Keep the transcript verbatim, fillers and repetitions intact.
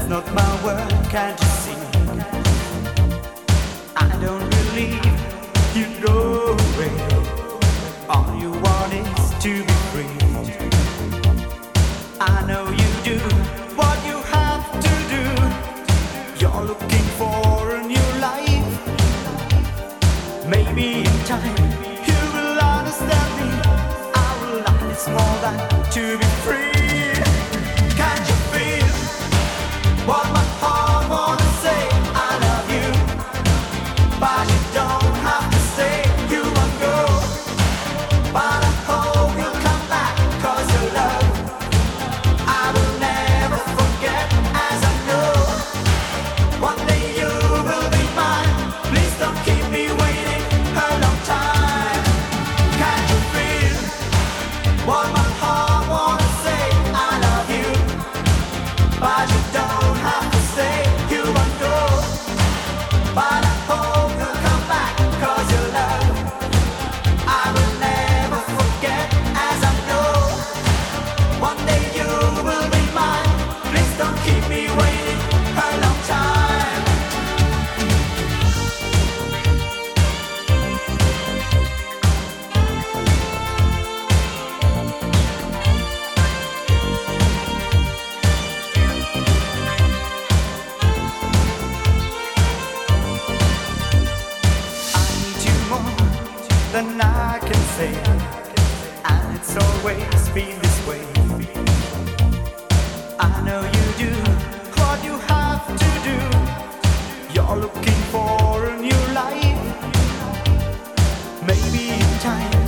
not my word, can't you see? I don't believe you'd go away. All you want is to be free. I know you do what you have to do. You're looking for a new life. Maybe in time you will understand me. Our life is more than to be free. Can't you feel what my heart wanna say? I love you, but you don't have to say you won't go. But I hope you'll come back, 'cause your love I will never forget. As I know one day you will be mine. Please don't keep me waiting a long time. Can't you feel what my heart wanna say? I love you, but you don't have to say you won't go. But I hope you'll come back, 'cause your love I will never forget. As I know one day you will be mine. Please don't keep me waiting a long time. I need you more than I can say, and it's always been this way. I know you do what you have to do. You're looking for a new life. Maybe in time